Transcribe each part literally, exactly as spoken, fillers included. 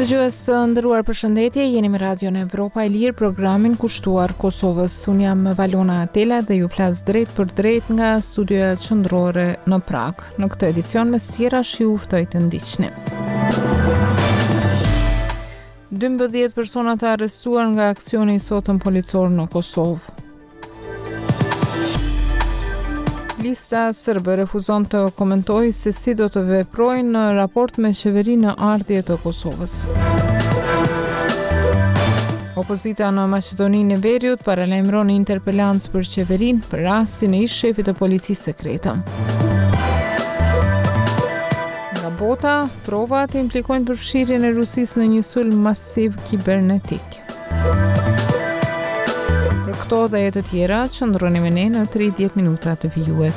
Dëgjues së nderuar, përshëndetje, jeni me Radion Evropa e Lirë, programin kushtuar Kosovës. Unë jam Valona Atela dhe ju flas drejt për drejt nga studioja qendrore në Prag. Në këtë edicion mes tjera shi u ftoj të ndiqni. dymbëdhjetë persona të arrestuar nga aksioni i sotëm policor në Kosovë. Lista sërbe refuzon të komentojë se si do të veprojnë në raport me qeverinë në ardhje të Kosovës. Opozita në Maqedoninë e Veriut paralajmëron interpelancë për qeverinë për rastin e ish shefit të policisë sekrete. Nga bota, provat implikojnë përfshirjen e Rusisë në një sulm masiv kibernetik. Për këto dhe e të tjera, qëndroni me ne në tridhjetë minuta të vijues.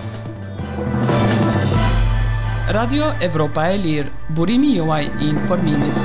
Radio Evropa e Lirë, burimi juaj i informimit.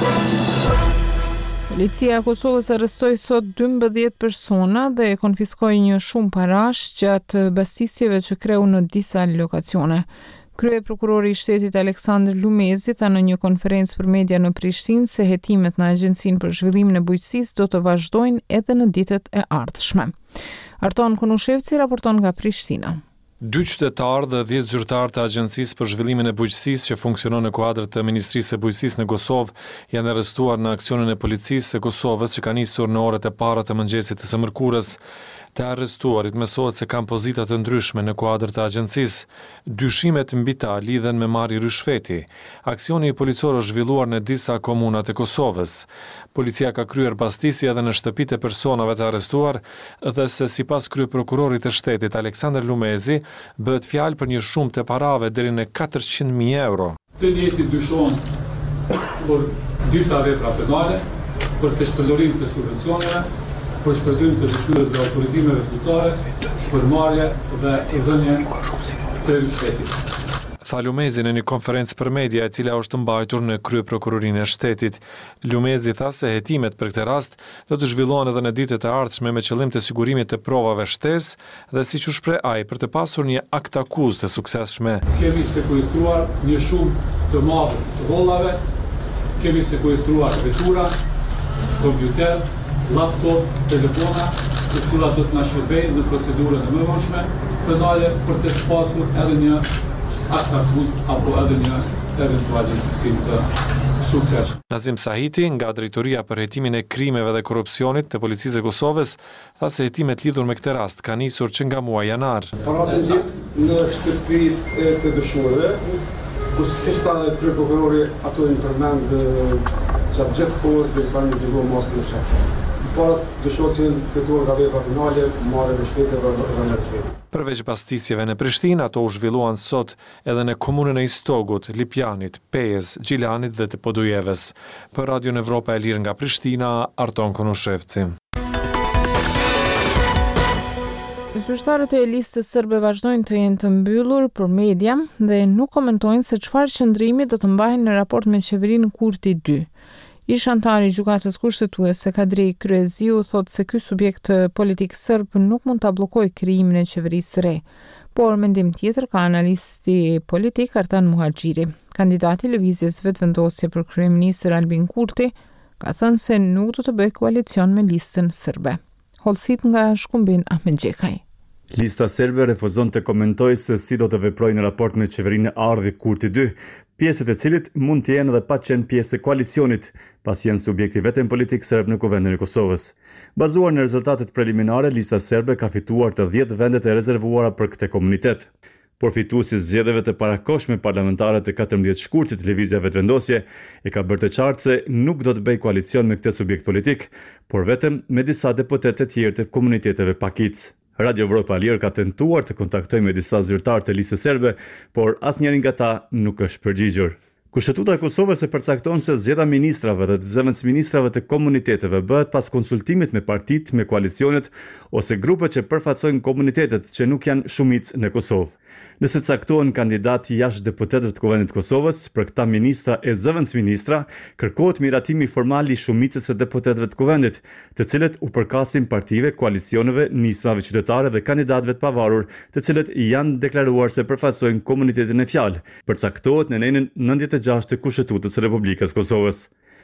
Policia e Kosovës arrestoi sot dymbëdhjetë persona dhe e konfiskoi një shumë parash gjatë bastisjeve që kreu në disa lokacione. Krye prokurori i shtetit Aleksandr Lumezi tha në një konferencë për media në Prishtinë se hetimet në Agjencinë për Zhvillimin e Bujqësisë do të vazhdojnë edhe në ditët e ardhshme. Arton Konushevci raporton nga Prishtina. Dy qytetarë dhe dhjetë zyrtarë të Agjencisë për Zhvillimin e Bujqësisë që funksionon në kuadër të Ministrisë së Bujqësisë në Kosovë janë arrestuar në aksionin e policisë së Kosovës që ka nisur në orët e para të mëngjesit të së mërkurës. Të arrestuarit mësohet se kanë pozita të ndryshme në kuadër të agjencisë. Dyshimet mbi ta lidhen me marrje rishfeti. Aksioni i policor është zhvilluar në disa komuna të Kosovës. Policia ka kryer bastisje edhe në shtëpitë e personave të arrestuar dhe se sipas kryeprokurorit të shtetit Aleksandr Lumezi bëhet fjalë për një shumë të parave deri në katërqind mijë euro. Të njëjtit dyshohen për disa vepra penale, për të shpërdorim të subvencioneve, për shpërblim të detyrës dhe autorizimeve zyrtare, për marrje dhe dhënje të rishfetit. Tha Lumezi në një konferencë për media e cila është mbajtur në kryeprokurorinë e shtetit. Lumezi tha se hetimet për këtë rast do të zhvillohen edhe në ditët e ardhshme me qëllim të sigurimit të provave shtesë dhe siç u shpreh ai për të pasur një akt akuzë të suksesshme. Kemi sekuestruar një shumë të madhe të hollave, kemi sekuestruar vetura, kompjuter, laptop, telefona, të cilat do të na shërbejnë në procedurën e mëvonshme penale për të pasur edhe një akt akuzë apo edhe një eventual krim të suksesshëm. Nazim Sahiti nga Drejtoria për hetimin e krimeve dhe korrupsionit të Policisë së Kosovës tha se hetimet lidhur me këtë rast kanë nisur që nga muaji janar. Paradezit në shtëpitë e të dëshuarve, ku si tha kryeprokurori ato i përmend gjatë gjithë kohës derisa një zhvilluar mos të fshatë. Para dëshohet se fituar nga vepra penale, marrë rishfete dhe rishfete. Përveç bastisjeve në Prishtinë, ato u zhvilluan sot edhe në komunën e Istogut, Lipjanit, Pejës, Gjilanit dhe të Podujeves. Për Radion Evropa e Lirë nga Prishtina, Arton Konushevci. Zyrtarët e listës sërbe vazhdojnë të jenë të mbyllur për media dhe nuk komentojnë se çfarë qëndrimi do të mbajnë në raport me qeverinë Kurti dy. Ish antari i gjykatës kushtetuese Kadri Kryeziu thotë se ky subjekt politik serb nuk mund ta bllokojë krijimin e qeverisë së re. Por mendim tjetër ka analisti politik Artan Muhaxhiri. Kandidati i lëvizjes vetëvendosje për kryeministër Albin Kurti ka thënë se nuk do të bëjë koalicion me listën serbe. Hollësit nga Shkumbin Ahmed Xhekaj. Lista serbe refuzon të komentojë se si do të veprojë në raport me qeverinë e ardhi Kurti dy, pjesët e cilit mund të jenë edhe pa qenë pjesë e koalicionit, pasi janë subjekti vetëm politik serb në Kuvendin e Kosovës. Bazuar në rezultatet preliminare, lista serbe ka fituar të dhjetë vendet e rezervuara për këtë komunitet. Por fituesi zgjedhjeve të parakohshme parlamentare të katërmbëdhjetë shkurtit lëvizja vetëvendosje e ka bërë të qartë se nuk do të bëjë koalicion me këtë subjekt politik, por vetëm me disa deputet të tjerë të komuniteteve pakic. Radio Evropa Lirë ka tentuar të kontaktojë me disa zyrtarë të listës serbe, por asnjëri nga ta nuk është përgjigjur. Kushtetuta e Kosovës e përcakton se zgjedhja ministrave dhe të zëvendësministrave të komuniteteve bëhet pas konsultimit me partitë, me koalicionet ose grupet që përfaqësojnë komunitetet që nuk janë shumicë në Kosovë. Nëse caktohen kandidat jashtë deputetëve të Kuvendit të Kosovës, për këta ministra e zëvendësministra, kërkohet miratimi formal i shumicës së deputetëve të Kuvendit, të cilët u përkasin partive, koalicioneve, nismave qytetare dhe kandidatëve të pavarur, të cilët janë deklaruar se përfaqësojnë komunitetin e fjalë, përcaktohet në nenën nëntëdhjetë e gjashtë të Kushtetutës së Republikës Kosovës.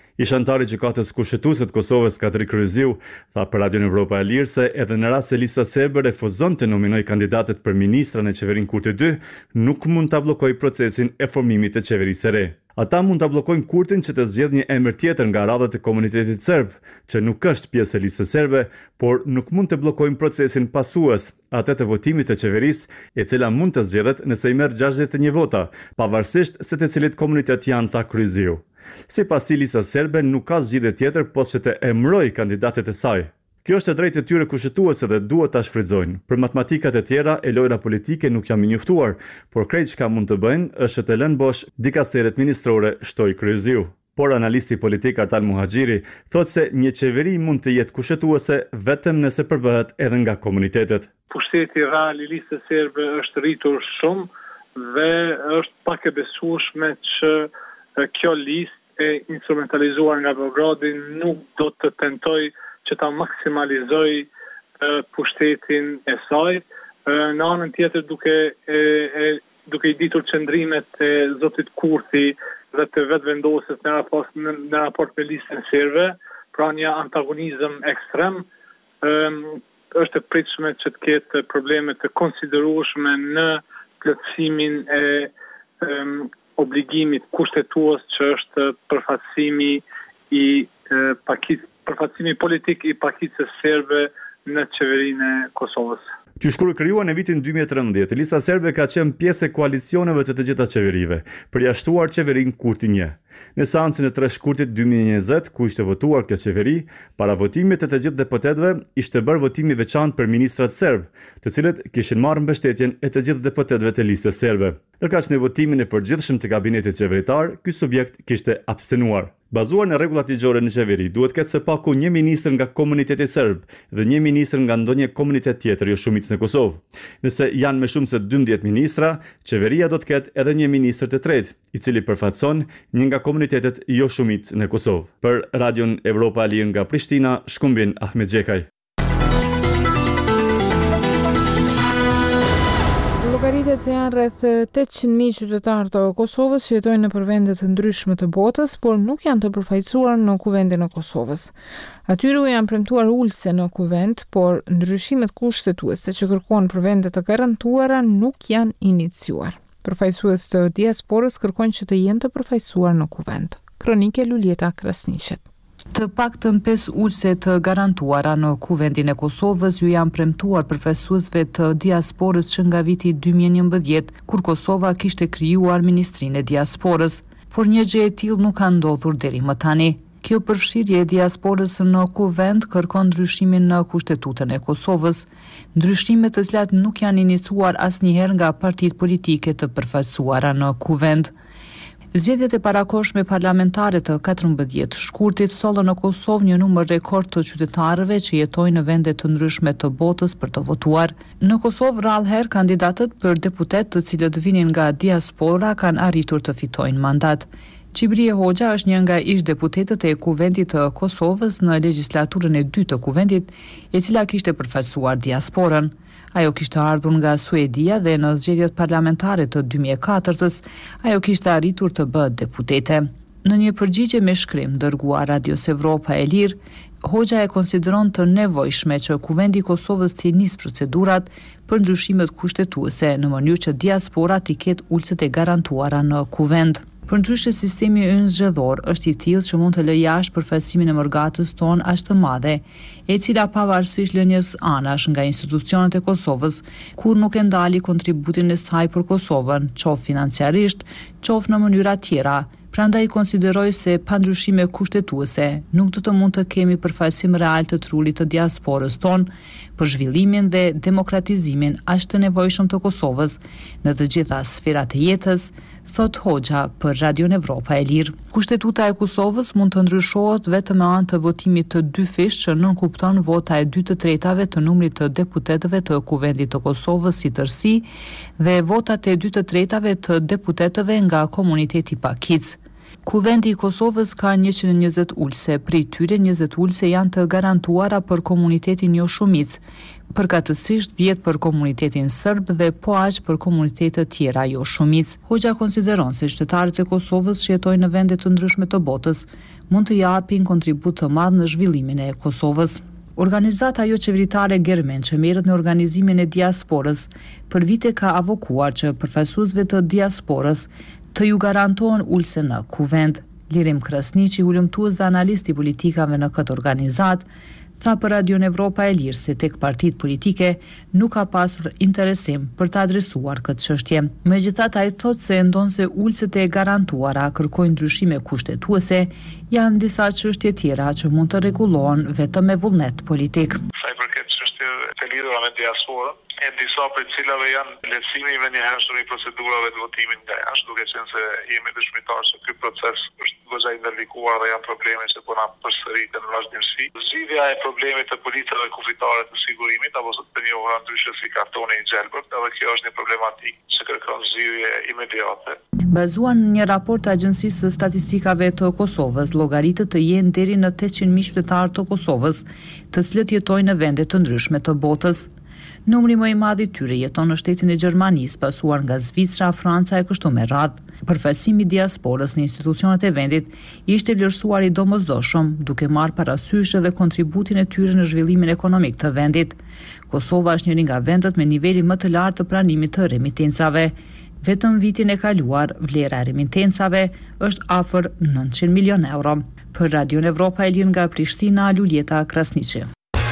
Ish antari i gjykatës kushtetuese të Kosovës Kadri Kryziu tha për Radio Evropa e Lirë se edhe në rast se Lisa Serbe refuzon të nominojë kandidatët për ministra në qeverinë Kurti dy, nuk mund ta bllokojë procesin e formimit të qeverisë së re. Ata mund ta bllokojnë Kurtin që të zgjedhë një emër tjetër nga radhët e komunitetit serb, që nuk është pjesë e listës serbe, por nuk mund të bllokojnë procesin pasues, atë të votimit të qeverisë, e cila mund të zgjedhet nëse i merr gjashtëdhjetë e një vota, pavarësisht se të cilit komunitet janë, tha Kryziu. Sipas tij, lista serbe nuk ka zgjidhje tjetër posa që të emërojë kandidatët e saj. Kjo është e drejtë e tyre kushtetuese dhe duhet ta shfrytëzojnë. Për matematikat e tjera e lojra politike nuk jam i njoftuar, por krejt çka mund të bëjnë është të lënë bosh dikasteret ministrore, shtoi Kryziu. Por analisti politik Artan Muhaxhiri thotë se një qeveri mund të jetë kushtetuese vetëm nëse përbëhet edhe nga komunitetet. Pushteti real i listës serbe është rritur shumë dhe është pak e besueshme që kjo listë e instrumentalizuar nga Beogradi nuk do të tentoj që ta maksimalizoj uh, pushtetin e saj. Uh, në anën tjetër duke, e, e, duke i ditur qëndrimet e Zotit Kurti dhe të vetë vendosës në raport, në, në raport me listën serbe, pra një antagonizëm ekstrem, um, është e pritshme që të ketë probleme të konsiderueshme në plotësimin e um, obligimit kushtetues që është përfaqësimi i e, pakit përfaqësimi politik i pakicës serbe në qeverinë e Kosovës. Qysh kur krijuar në vitin dy mijë e trembëdhjetë, lista serbe ka qenë pjesë e koalicioneve të të gjitha qeverive, përjashtuar qeverinë Kurti një. Në seancën e tre shkurtit dy mijë e njëzet, ku ishte votuar kjo qeveri, para votimit të të gjithë deputetëve, ishte bërë votimi veçantë për ministrat serb, të cilët kishin marrë mbështetjen e të gjithë deputetëve të listës serbe. Ndërkaq në votimin e përgjithshëm të kabinetit qeveritar, ky subjekt kishte abstenuar. Bazuar në rregullat ligjore në qeveri, duhet ketë së paku një ministër nga komuniteti serb dhe një ministër nga ndonjë komunitet tjetër jo shumicë në Kosovë. Nëse janë më shumë se dymbëdhjetë ministra, qeveria do të ketë edhe një ministër të tretë, i cili përfaqëson një nga komunitetet jo shumicë në Kosovë. Për Radion Evropa e Lirë nga Prishtina, shkumbin Ahmet Xhekaj. Llogaritet se janë rreth tetëqind mijë qytetarë të Kosovës që jetojnë nëpër vende të ndryshme të botës, por nuk janë të përfaqësuar në kuvendin e Kosovës. Atyre u janë premtuar ulse në kuvend, por ndryshimet kushtetuese që kërkojnë për vende të garantuara nuk janë iniciuar. Përfaqësues të diasporës kërkojnë që të jenë të përfaqësuar në kuvend. Kronike Lulieta Krasnishet. Të paktën pesë ulse të garantuara në kuvendin e Kosovës ju janë premtuar përfaqësuesve të diasporës që nga viti dy mijë e njëmbëdhjetë, kur Kosova kishte krijuar Ministrinë e Diasporës, por një gjë e tillë nuk ka ndodhur deri më tani. Kjo përfshirje e diasporës në kuvend kërkon ndryshimin në Kushtetutën e Kosovës, ndryshime të cilat nuk janë iniciuar asnjëherë nga partitë politike të përfaqësuara në kuvend. Zgjedhjet e parakohshme parlamentare të katërmbëdhjetë shkurtit sollën në Kosovë një numër rekord të qytetarëve që jetojnë në vende të ndryshme të botës për të votuar. Në Kosovë rrallëherë kandidatët për deputet të cilët vinin nga diaspora kanë arritur të fitojnë mandat. Çibrie Hoxha është një nga ish deputetët e kuvendit të Kosovës në legjislaturën e dytë të kuvendit, e cila kishte përfaqësuar diasporën. Ajo kishte ardhur nga Suedia dhe në zgjedhjet parlamentare të dy mijë e katërtës, ajo kishte arritur të bëhet deputete. Në një përgjigje me shkrim dërguar Radios Evropa e Lirë, Hoxha e konsideron të nevojshme që kuvendi i Kosovës të nisë procedurat për ndryshimet kushtetuese në mënyrë që diaspora të ketë ulset e garantuara në kuvend. Përndryshe sistemi ynë zgjedhor është i tillë që mund të lë jashtë përfaqësimin e morgatës tonë aq të madhe, e cila pavarësisht lënies anash nga institucionet e Kosovës, kur nuk e ndali kontributin e saj për Kosovën, qoftë financiarisht, qoftë në mënyra tjera. Prandaj konsideroj se pa ndryshime kushtetuese nuk do të mund të kemi përfaqësim real të trurit të diasporës tonë për zhvillimin dhe demokratizimin aq të nevojshëm të Kosovës në të gjitha sferat e jetës, thot Hoxha për Radion Evropa e Lirë. Kushtetuta e Kosovës mund të ndryshohet vetëm me anë të votimit të dy fish që nënkupton vota e dy të tretave të numrit të deputetëve të kuvendit të Kosovës si tërësi dhe votat e dy të tretave të deputetëve nga komuniteti pakic. Kuvendi i Kosovës ka njëqind e njëzet ulse, prej tyre njëzet ulse janë të garantuara për komunitetin jo shumic, përkatësisht dhjetë për komunitetin serb dhe po aq për komunitetet tjera jo shumic. Hoxha konsideron se qytetarët e Kosovës që jetojnë në vende të ndryshme të botës mund të japin kontribut të madh në zhvillimin e Kosovës. Organizata jo qeveritare Germen që merret në organizimin e diasporës për vite ka avokuar që përfaqësuesve të diasporës të ju garantohen ulse në kuvend. Lirim Krasniqi, ulëmtues dhe analist i politikave në këtë organizat, tha për Radion Evropa e Lirë se tek partitë politike nuk ka pasur interesim për të adresuar këtë çështje. Megjithatë, ai thotë se ndonse ulset e garantuara kërkojnë ndryshime kushtetuese, janë disa çështje tjera që mund të rregullohen vetëm me vullnet politik. Sa i përket çështjeve të lidhura me diasporën, e disa për cilave janë lehtësimi i venjëhershëm i procedurave të votimit nga jashtë, duke qenë se jemi dëshmitar se ky proces është goxha i ndërlikuar dhe janë probleme që po na përsëritën në vazhdimsi. Zgjidhja e problemit të policave kufitare të sigurimit, apo të njohura ndryshe si kartoni i gjelbërt, edhe kjo është një problematikë që kërkon zgjidhje imediate. Bazuar në një raport të Agjencisë së Statistikave të Kosovës, llogaritët të jenë deri në tetëqind mijë qytetarë të Kosovës, të cilët jetojnë në vende të ndryshme të botës. Numri më i madh i tyre jeton në shtetin e Gjermanisë, pasuar nga Zvicra, Franca e kështu me radhë. Përfaqësimi i diasporës në institucionet e vendit ishte vlerësuar i domosdoshëm, duke marrë parasysh edhe kontributin e tyre në zhvillimin ekonomik të vendit. Kosova është njëri nga vendet me niveli më të lartë të pranimit të remitencave. Vetëm vitin e kaluar, vlera e remitencave është afër nëntëqind milion euro. Për Radion Evropa e Lirë nga Prishtina, Luljeta Krasniqi.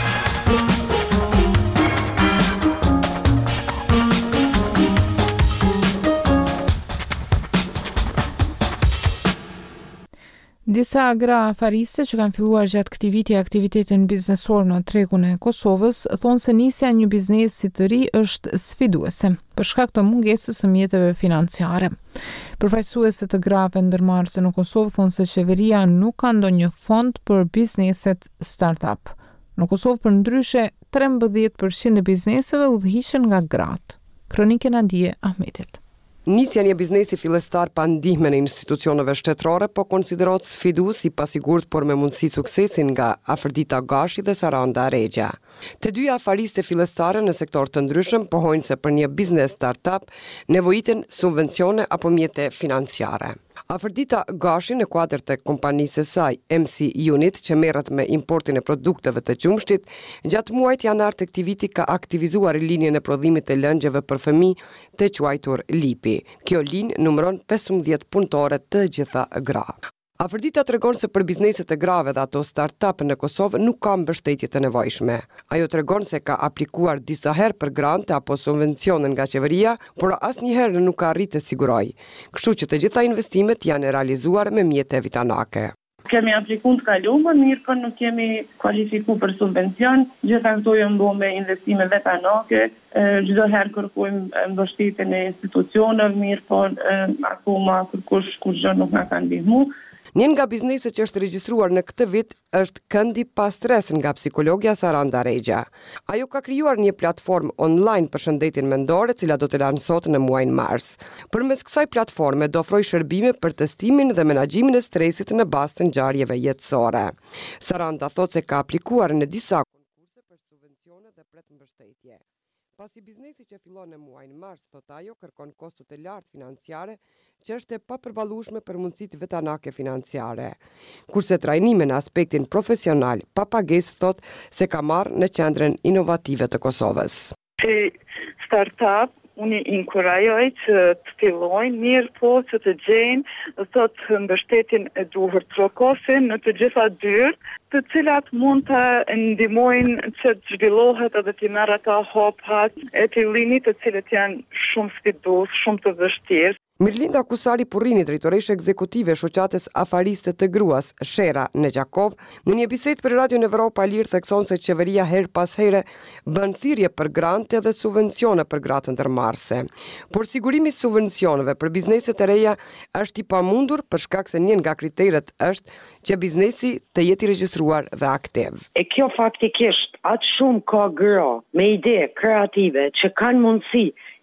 Disa gra afarise që kanë filluar gjatë këtij viti aktivitetin biznesor në tregun e Kosovës thonë se nisja e një biznesi të ri është sfiduese për shkak të mungesës së mjeteve financiare. Përfaqësuese të grave ndërmarrëse në Kosovë thonë se qeveria nuk ka ndonjë fond për bizneset startup. Në Kosovë përndryshe trembëdhjetë përqind e bizneseve udhëhiqen nga gratë. Kronikën Nadije Ahmetit. Nisja një biznesi fillestar pa ndihme në institucioneve shtetërore po konsiderohet sfidues i pasigurt por me mundësi suksesin nga Afërdita Gashi dhe Saranda Regja. Të dyja afariste fillestare në sektor të ndryshëm pohojnë se për një biznes startup nevojiten subvencione apo mjete financiare. Afërdita Gashi në kuadër të kompanisë së saj M C Unit që merret me importin e produkteve të qumshtit, gjatë muajit janar të këtij viti ka aktivizuar linjën e prodhimit të lëngjeve për fëmijë të quajtur Lipi. Kjo linjë numëron pesëmbëdhjetë punëtore të gjitha gra. Afërdita tregon se për bizneset e grave dhe ato startup në Kosovë nuk ka mbështetje të nevojshme. Ajo tregon se ka aplikuar disa herë për grante apo subvencione nga qeveria, por asnjëherë nuk ka arritë të sigurojë. Kështu që të gjitha investimet janë realizuar me mjete vitanake. Kemi aplikuar të kaluar, mirë për nuk kemi kualifikuar për subvencion, gjitha këto janë bërë me investime vetanake, çdo herë kërkojmë mbështetjen e institucioneve, mirë por akoma kërkush kurrë nuk na ka ndihmuar. Një nga bizneset që është regjistruar në këtë vit është Këndi pa stres nga psikologja Saranda Regja. Ajo ka krijuar një platformë online për shëndetin mendor, e cila do të lansohet në muajin mars. Përmes kësaj platforme do ofrojë shërbime për testimin dhe menaxhimin e stresit në bazë të ngjarjeve jetësore. Saranda thotë se ka aplikuar në disa konkurse për subvencione dhe pret mbështetje. Pasi biznesi që fillon në muajin mars, thotë ajo, kërkon kosto të lartë financiare, që është e papërballueshme për mundësitë vetanake financiare. Kurse trajnime në aspektin profesional, pa pagesë thotë se ka marrë në qendrën inovative të Kosovës. Si startup, unë i inkurajoj që të fillojnë, mirë po që të gjejnë thotë mbështetjen e duhur trokosin në të gjitha dyrë, të cilat mund të ndihmojnë që të zhvillohet edhe të marrë ata hopat e të linit të cilët janë shumë sfidues, shumë të vështirë. Mirlinda Kusari Purrini, drejtoreshe ekzekutive e shoqatës afariste të gruas Shera në Gjakov, në një bisedë për Radion Evropa e Lirë thekson se qeveria her pas here bën thirrje për grante dhe subvencione për gratë ndërmarrëse. Por sigurimi i subvencioneve për bizneset e reja është i pamundur për shkak se një nga kriteret është që biznesi të jetë i regjistruar dhe aktiv. E kjo faktikisht atë shumë ka gra me ide kreative që kanë mundësi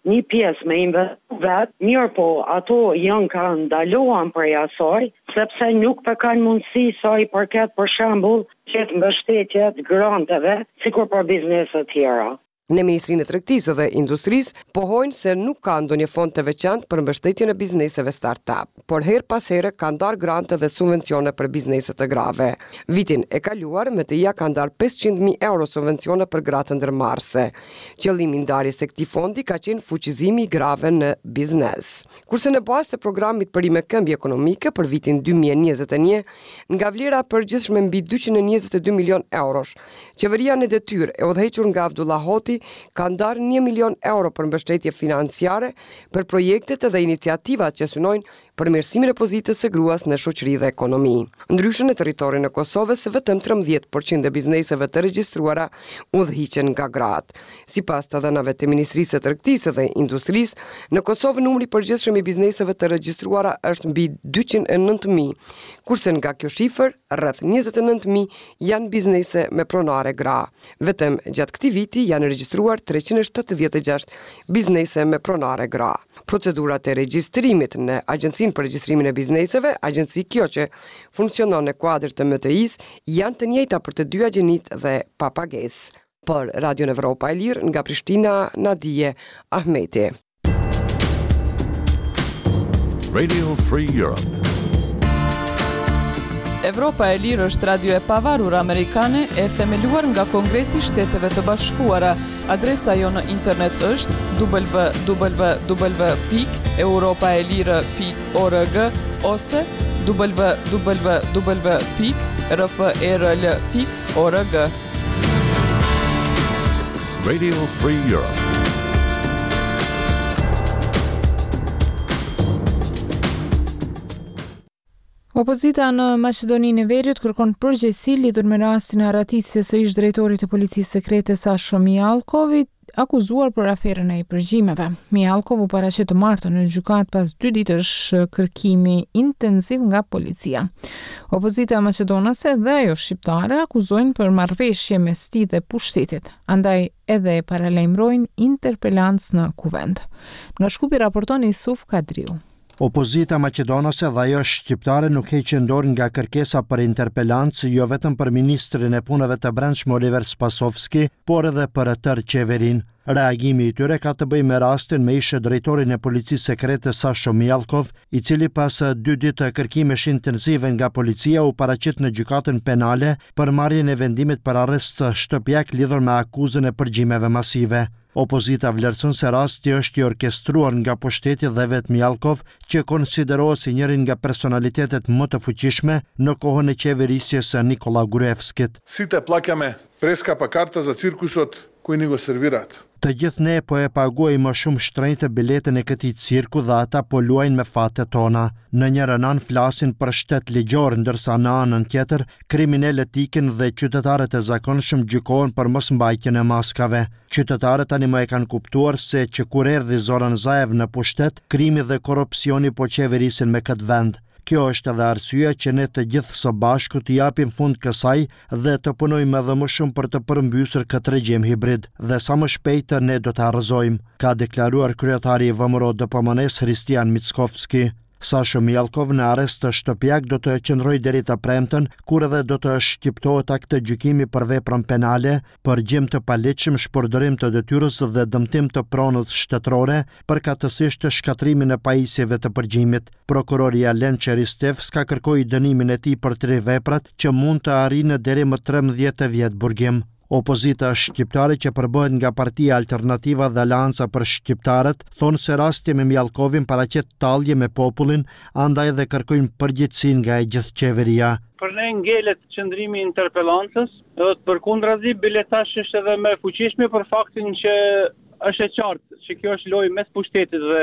një pjesë me investu vetë, mirë po ato janë ka ndaluan prej asaj, sepse nuk për kanë mundësi sa i përket për shembull qëtë mbështetjet granteve, sikur për bizneset tjera. Në Ministrinë e Tregtisë dhe Industrisë pohojnë se nuk ka ndonjë fond të veçantë për mbështetjen e bizneseve start-up, por her pas here kanë ndarë grante dhe subvencione për bizneset të grave. Vitin e kaluar, M T I-a ka ndarë pesëqind mijë euro subvencione për gratë ndërmarrëse. Qëllimi i ndarjes së këtij fondi ka qenë fuqizimi i grave në biznes. Kurse në bazë të programit për rimëkëmbje ekonomike për vitin dy mijë e njëzet e një, nga vlera e përgjithshme mbi dyqind e njëzet e dy milion eurosh, qeveria në detyrë e udhëhequr nga Abdullah Hoti ka ndarë një milion euro për mbështetje financiare për projektet dhe iniciativat që synojnë përmirësimin e pozitës së gruas në shoqëri dhe ekonomi. Ndryshe në territorin e Kosovës, vetëm trembëdhjetë përqind e bizneseve të regjistruara udhëhiqen nga gratë. Sipas të dhënave të Ministrisë së Tregtisë dhe Industrisë, në Kosovë numri i përgjithshëm i bizneseve të regjistruara është mbi dyqind e nëntë mijë, kurse nga kjo shifër, rreth njëzet e nëntë mijë janë biznese me pronare gra. Vetëm gjatë këtij viti janë regjistruar treqind e shtatëdhjetë e gjashtë biznese me pronare gra. Procedurat e regjistrimit në Agjencinë për regjistrimin e bizneseve, agjenci kjo që funksionon në kuadër të M T I-s, janë të njëjta për të dy agjenitë dhe pa pagesë. Për Radio Evropa e Lirë, nga Prishtina, Nadije Ahmeti. Radio Free Europe. Evropa e Lirë është radio e pavarur amerikane e themeluar nga Kongresi i Shteteve të Bashkuara. Adresa jo në internet është w w w pikë europaelire pikë org ose w w w pikë r f r l pikë org. Radio Free Europe. Opozita në Maqedoninë e Veriut kërkon përgjegjësi lidhur me rastin e arratitjes së ish drejtorit të policisë sekrete Sasho Mijalkovi, akuzuar për aferën e përgjimeve. Mijalkov u paraqit të martën në gjykatë pas dy ditësh kërkimi intensiv nga policia. Opozita maqedonase dhe ajo shqiptare akuzojnë për marrëveshje mes tij dhe pushtetit, andaj edhe paralajmërojnë interpelancë në kuvend. Nga Shkupi raporton Isuf Kadriu. Opozita maqedonase dhe ajo shqiptare nuk heqin dorë nga kërkesa për interpelancë jo vetëm për ministrin e punëve të brendshme Oliver Spasovski, por edhe për tërë qeverinë. Reagimi i tyre ka të bëjë me rastin me ish drejtorin e policisë sekrete Sasho Mijalkov, i cili pas dy ditë kërkimesh intensive nga policia u paraqit në gjykatën penale për marrjen e vendimit për arrest shtëpiak lidhur me akuzën e përgjimeve masive. Opozita vlerëson se rasti është i orkestruar nga pushteti dhe vetë Mijalkov, që konsiderohet si njërin nga personalitetet më të fuqishme në kohën e qeverisjes së Nikola Gruevskit. Сите плаќаме прескапа карта за циркусот кој ни го сервираат. Të gjithë ne po e paguajmë më shumë shtrenjtë biletën e këtij cirku dhe ata po luajnë me fatet tona. Në njërën anë flasin për shtet ligjor, ndërsa në anën tjetër kriminalët ikin dhe qytetarët e zakonshëm gjykohen për mosmbajtjen e maskave. Qytetarët tani më e kanë kuptuar se që kur erdhi Zoran Zaev në pushtet, krimi dhe korrupsioni po qeverisin me këtë vend. Kjo është edhe arsyeja që ne të gjithë së bashku të japim fund kësaj dhe të punojmë edhe më shumë për të përmbysur këtë regjim hibrid dhe sa më shpejt ne do të arrëzojmë, ka deklaruar kryetari i V M R O D P M N-s Hristijan Mickovski. Sasho Mijalkov në arrest të shtëpiak do të qëndroj deri të premten, kur edhe do të shqiptohet akt të gjykimi për veprën penale, përgjim të paligjshëm, shpërdorim të detyrës dhe dëmtim të pronës shtetërore, përkatësisht të shkatrimin e pajisjeve të përgjimit. Prokuroria Alen Qeristevska kërkoi dënimin e tij për tre veprat që mund të arrijnë deri më trembëdhjetë vjet burgim. Opozita shqiptare që përbëhet nga Partia Alternativa dhe Aleanca për Shqiptarët thonë se rasti me Mijalkovin paraqet tallje me popullin, andaj dhe kërkojnë përgjegjësinë nga e gjithë qeveria. Për ne ngelet qëndrimi i interpelancës, edhe përkundrazi biletash është edhe më fuqishme për faktin që është e qartë që kjo është lojë mes pushtetit dhe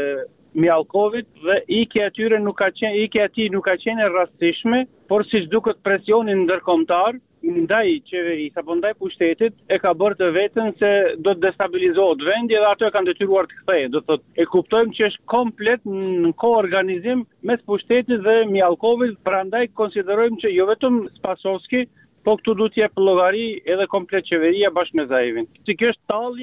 Mijalkovit dhe ikja e tyre nuk ka qenë, ikja e tij nuk ka qenë e rastishme, por siç duket presioni ndërkombëtar ndaj qeverisë apo ndaj pushtetit e ka bërë të vetën se do të destabilizohet vendi dhe ato e kanë detyruar të kthehej. Do thotë, e kuptojmë që është komplet në koorganizim mes pushtetit dhe Mijalkovit, prandaj konsiderojmë që jo vetëm Spasovski, po këtu duhet të jep llogari edhe komplet qeveria bashkë me Zaevin. Si kjo është tallje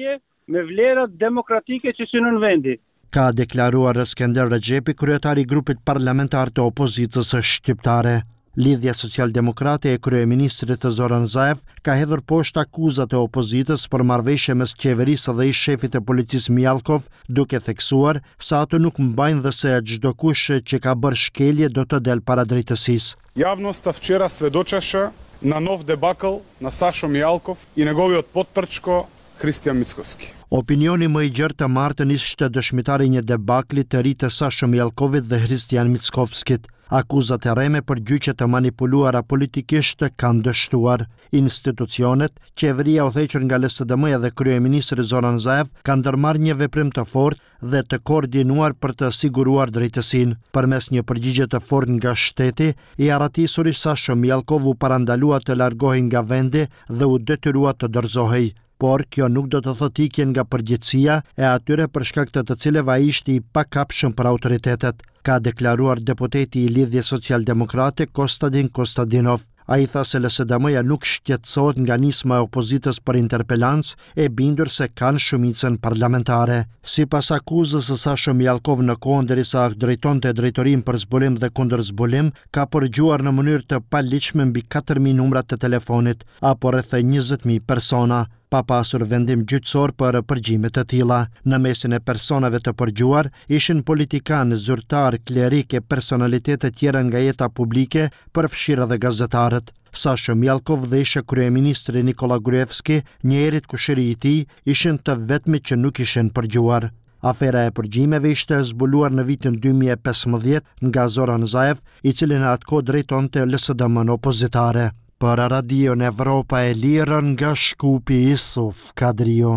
me vlerat demokratike që synon vendi. Ka deklaruar Skender Rexhepi, kryetari i grupit parlamentar të opozitës shqiptare. Lidhja Social-Demokrate e kryeministrit Zoran Zaev ka hedhur poshtë akuzat e opozitës për marrëveshje mes qeverisë dhe ish shefit e policisë Mjalkov, duke theksuar se ato nuk mbajnë dhe se çdo kush që ka bërë shkelje do të del para drejtësisë. Javnosta wczera svedoczy, na nov debakl na Sasho Mjalkov i njegovi otpotrčko Hristijan Mickowski. Opinioni më i gjerë të martën ishte dëshmitari një debakli të ri të Sasho Mjalkovit dhe Hristijan Mickowskit. Akuzat e rreme për gjyqe të manipuluara politikisht kanë dështuar. Institucionet, qeveria udhëhequr nga L S D M-ja dhe kryeministri Zoran Zaev kanë ndërmarrë një veprim të fortë dhe të koordinuar për të siguruar drejtësinë. Përmes një përgjigje të fortë nga shteti, i arratisuri Sasho Mjalkov u parandalua të largohej nga vendi dhe u detyrua të dorëzohej. Por kjo nuk do të thotë ikjen nga përgjegjësia e atyre për shkak të të cilëve ai ishte i pakapshëm për autoritetet, ka deklaruar deputeti i Lidhjes Social-Demokrate Kostadin Kostadinov. Ai tha se L S D M-ja nuk shqetësohet nga nisma e opozitës për interpelancë, e bindur se kanë shumicën parlamentare. Sipas akuzës së Sasho Mjalkov, në kohën derisa drejtonte drejtorinë për zbulim dhe kundër zbulim, ka përgjuar në mënyrë të paligjshme mbi katër mijë numra të telefonit, apo rreth njëzet mijë persona, pa pasur vendim gjyqësor për përgjime të tilla. Në mesin e personave të përgjuar ishin politikanë, zyrtar, klerik e personalitete tjera nga jeta publike, përfshirë dhe gazetarët. Sasho Mjalkov dhe ishe kryeministri Nikola Gruevski, njerit kushëri i tij, ishin të vetmit që nuk ishin përgjuar. Afera e përgjimeve ishte zbuluar në vitin dy mijë e pesëmbëdhjetë nga Zoran Zaev, i cili në atë kohë drejtonte L S D M-n opozitare. Për Radion Evropa e Lirë nga Shkupi, Isuf Kadrio.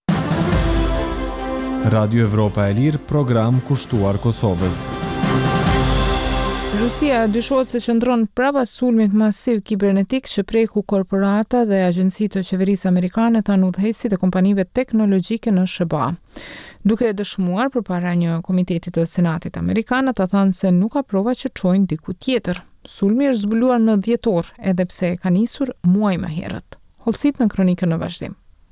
Radio Evropa e Lirë, program kushtuar Kosovës. Rusia dyshohet se qëndron prapa sulmit masiv kibernetik që preku korporata dhe agjenci të qeverisë amerikane të udhëheqësit e kompanive teknologjike në S B A. Duke dëshmuar përpara një komiteti të Senatit amerikan, ata thanë se nuk ka prova që çojnë diku tjetër. Sulmi është zbuluar në dhjetor, edhe pse ka nisur muaj më herët. Hollësit në kronikën në vazhdim.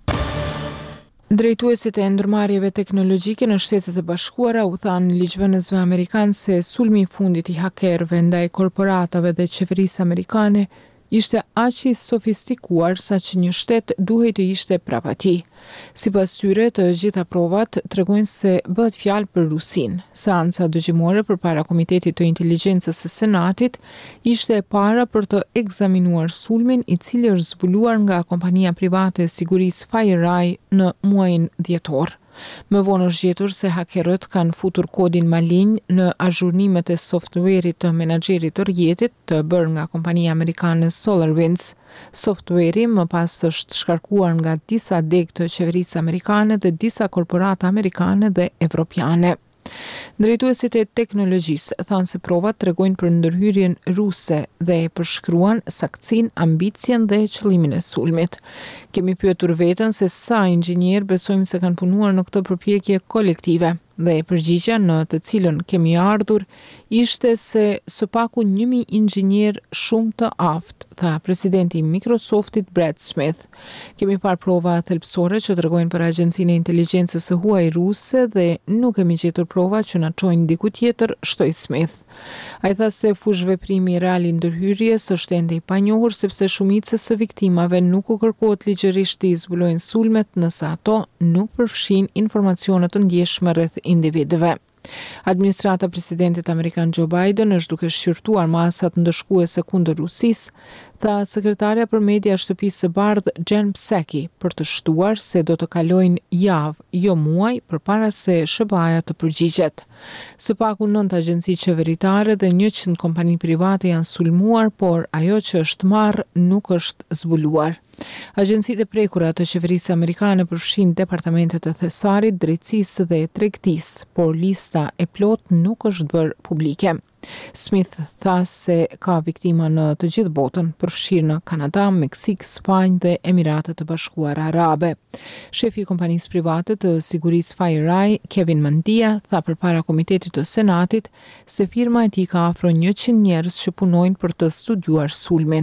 Drejtuesit e ndërmarrjeve teknologjike në Shtetet e Bashkuara u thanë ligjvënësve amerikan se sulmi i fundit i hakerëve ndaj korporatave dhe qeverisë amerikane ishte aq i sofistikuar sa që një shtet duhej të ishte prapa tij. Sipas tyre, të gjitha provat tregojnë se bëhet fjalë për Rusinë. Seanca dëgjimore përpara Komitetit të Inteligjencës së Senatit ishte e para për të ekzaminuar sulmin i cili është zbuluar nga kompania private e sigurisë FireEye në muajin dhjetor. Më vonë është gjetur se hakerët kanë futur kodin malign në azhurnimet e softwareit të menaxherit të rrjetit të bërë nga kompania amerikane SolarWinds. Software-i më pas është shkarkuar nga disa deg të qeverisë amerikane dhe disa korporata amerikane dhe evropiane. Drejtuesit e teknologjisë thanë se provat tregojnë për ndërhyrjen ruse dhe e përshkruan saktësinë, ambicien dhe qëllimin e sulmit. Kemi pyetur veten se sa inxhinier besojmë se kanë punuar në këtë përpjekje kolektive dhe përgjigja në të cilën kemi ardhur ishte se së paku një mijë inxhinier shumë të aftë, tha presidenti i Microsoftit Brad Smith. Kemi parë prova thelbësore që tregojnë për agjencinë e inteligjencës së huaj ruse dhe nuk kemi gjetur prova që na çojnë diku tjetër, shtoi Smith. Ai tha se fushveprimi real i ndërhyrjes është ende i panjohur sepse shumica e viktimave nuk u kërkohet ligjërisht të zbulojnë sulmet nëse ato nuk përfshin informacione të ndjeshme rreth individëve. Administrata e presidentit amerikan Joe Biden është duke shqyrtuar masat ndëshkuese kundër Rusisë, tha sekretarja për media e shtëpisë së bardhë Jen Psaki, për të shtuar se do të kalojnë javë, jo muaj, përpara se S B A-ja të përgjigjet. Së paku nëntë agjenci qeveritare dhe njëqind kompani private janë sulmuar, por ajo që është marrë nuk është zbuluar. Agjencitë e prekura të qeverisë amerikane përfshin departamentet e thesarit, drejtësisë dhe tregtisë, por lista e plot nuk është bërë publike. Smith tha se ka viktima në të gjithë botën, përfshirë në Kanada, Meksik, Spanjë dhe Emiratet e Bashkuara Arabe. Shefi i kompanisë private të sigurisë FireEye, Kevin Mandia, tha përpara Komitetit të Senatit se firma e tij ka afro njëqind njerëz që punojnë për të studiuar sulmin.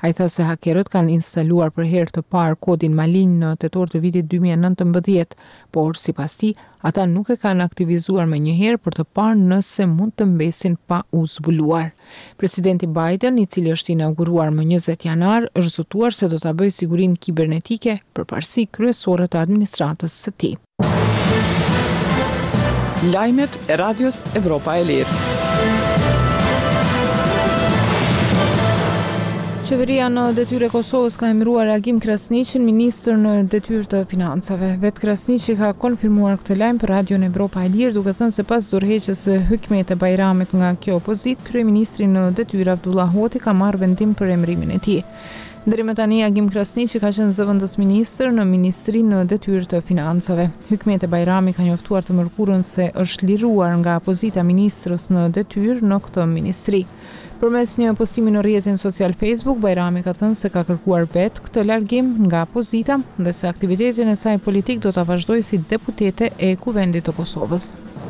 Ai tha se hakerët kanë instaluar për herë të parë kodin malign në tetor të vitit dy mijë e nëntëmbëdhjetë, por sipas tij, ata nuk e kanë aktivizuar më njëherë për të parë nëse mund të mbesin pa u zbuluar. Presidenti Biden, i cili është inauguruar më njëzet janar, është zotuar se do ta bëjë sigurinë kibernetike përparësi kryesore të administratës së tij. Lajmet e Radios Evropa e Lirë. Qeveria në detyrë e Kosovës ka emëruar Agim Krasniqin ministër në detyrë të financave. Vet Krasniqi ka konfirmuar këtë lajm për Radion Evropa e Lirë, duke thënë se pas dorëheqjes së Hykmet e Bajramit nga kjo opozitë, kryeministri në detyrë Abdullah Hoti ka marrë vendim për emërimin e tij. Deri më tani Agim Krasniqi ka qenë zëvendës ministër në Ministrinë në detyrë të financave. Hykmet e Bajrami ka njoftuar të mërkurën se është liruar nga pozita ministrës në detyrë në këtë ministri. Përmes një postimi në rrjetin social Facebook, Bajrami ka thënë se ka kërkuar vetë këtë largim nga pozita dhe se aktivitetin e saj politik do ta vazhdojë si deputete e Kuvendit të Kosovës.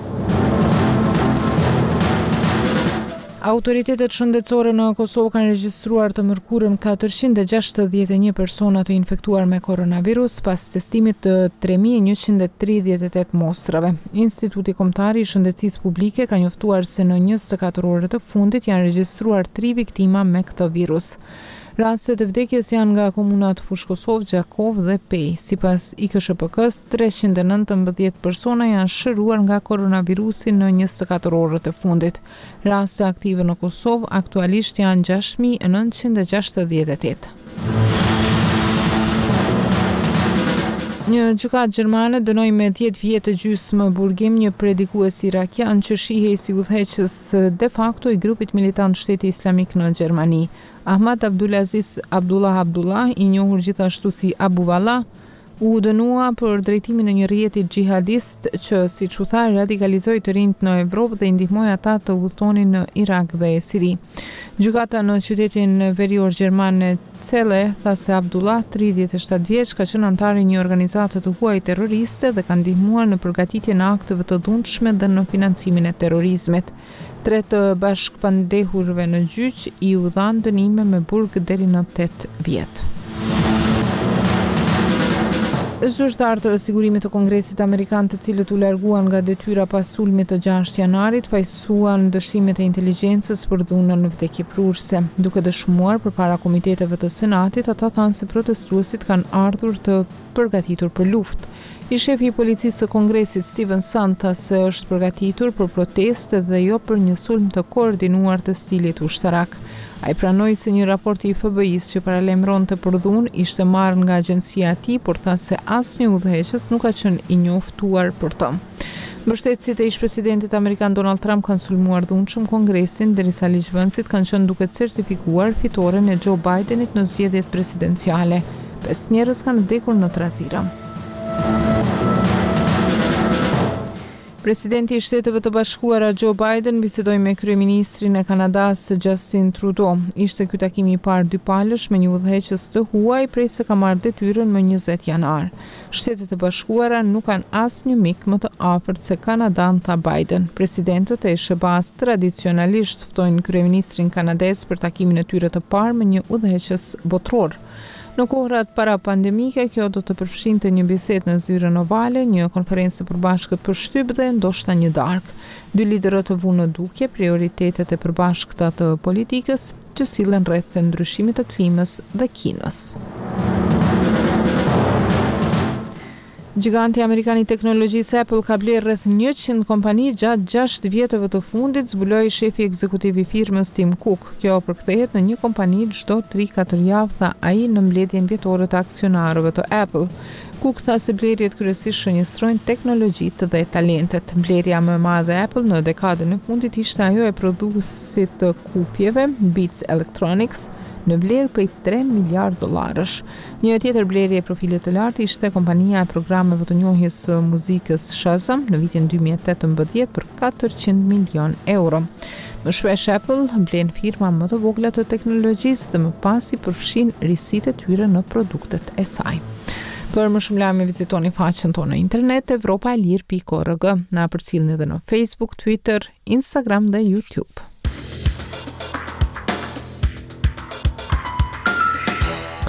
Autoritetet shëndetësore në Kosovë kanë regjistruar të mërkurën katërqind e gjashtëdhjetë e një persona të infektuar me koronavirus pas testimit të tre mijë njëqind e tridhjetë e tetë mostrave. Instituti Kombëtar i Shëndetësisë Publike ka njoftuar se në njëzet e katër orët të fundit janë regjistruar tri viktima me këtë virus. Rastet e vdekjes janë nga komunat Fush Kosovë, Gjakov dhe Pej. Sipas I K S H P K-s, treqind e nëntëmbëdhjetë persona janë shëruar nga koronavirusi në njëzet e katër orët e fundit. Raste aktive në Kosovë aktualisht janë gjashtë mijë e nëntëqind e gjashtëdhjetë e tetë. Një gjykatë gjermane dënoi me dhjetë vjet gjysmë burgim një predikues irakian që shihej si udhëheqës de facto I grupit militant Shteti Islamik në Gjermani. Ahmad Abdulaziz Abdullah Abdullah, I njohur gjithashtu si Abu Valla, u dënua për drejtimin e një rrjeti xhihadist që, siç u tha, radikalizoi të rinjt në Evropë dhe I ndihmoi ata të udhtonin në Irak dhe Siri. Gjykata në qytetin verior gjerman e Celle tha se Abdullah, tridhjetë e shtatë vjeç, ka qenë antar I një organizate të huaj terroriste dhe ka ndihmuar në përgatitjen e akteve të dhunshme dhe në financimin e terrorizmit. Tre të bashkëpandehurve në gjyq I u dhanë dënime me burg deri në tetë vjet. Zyrtarët e sigurimit të Kongresit Amerikan, të cilët u larguan nga detyra pas sulmit të gjashtë janarit, fajsuan dështimet e inteligjencës për dhunën vdekjeprurse. Duke dëshmuar përpara komiteteve të Senatit, ata thanë se protestuesit kanë ardhur të përgatitur për luftë. I shefi I policisë së Kongresit Steven Sand tha se është përgatitur për proteste dhe jo për një sulm të koordinuar të stilit ushtarak. Ai pranoi se një raport I F B I-s që paralajmëronte për dhunë ishte marrë nga agjencia e tij, por tha se asnjë udhëheqës nuk ka qenë I njoftuar për të. Mbështetësit e ish-presidentit amerikan Donald Trump kanë sulmuar dhunshëm Kongresin, derisa ligjvënësit kanë qenë duke certifikuar fitoren e Joe Bidenit në zgjedhjet presidenciale. Pesë njerëz kanë vdekur në trazira. Presidenti I Shteteve të Bashkuara Joe Biden bisedoi me kryeministrin e Kanadas Justin Trudeau. Ishte ky takimi I parë dypalësh me një udhëheqës të huaj prej se ka marrë detyrën më njëzet janar. Shtetet e Bashkuara nuk kanë asnjë mik më të afërt se Kanadan, tha Biden. Presidentët e S B A-s tradicionalisht ftojnë kryeministrin kanadez për takimin e tyre të parë me një udhëheqës botror. Në kohrat para pandemike, kjo do të përfshinte një bisedë në zyrën ovale, një konferencë e përbashkët për shtyp dhe ndoshta një darkë. Dy liderët të vunë në dukje prioritetet e përbashkëta të politikës që sillen rreth ndryshimit të klimës dhe Kinës. Giganti amerikan I teknologjisë Apple ka blerë rreth njëqind kompani gjatë gjashtë vjetëve të fundit, zbuloi shefi ekzekutiv I firmës Tim Cook. Kjo përkthehet në një kompani çdo tri katër javë, tha ai në mbledhjen vjetore të aksionarëve të Apple. Cook tha se blerjet kryesisht shënjestrojnë teknologjitë dhe talentet. Blerja më e madhe e Apple në dekadën e fundit ishte ajo e prodhuesit të kupjeve Beats Electronics, në vlerë prej tre miliard dollarësh. Një tjetër blerje e profilit të lartë ishte kompania e programeve të njohjes së muzikës Shazam në vitin dy mijë e tetëmbëdhjetë për katërqind milion euro. Më shpesh Apple blen firma më të vogla të teknologjisë dhe më pas I përfshin risitë e tyre në produktet e saj. Për më shumë lajme vizitoni faqen tonë në internet evropa e lirë pikë org. Na përcjellni edhe në Facebook, Twitter, Instagram dhe YouTube.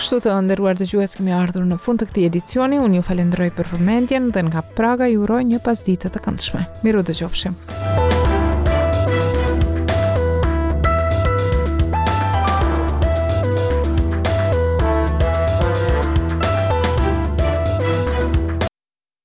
Kështu të nderuar dëgjues, kemi ardhur në fund të këtij edicioni. Unë ju falenderoj për vëmendjen dhe nga Praga ju uroj një pasditë të këndshme. Miru dëgjofshim.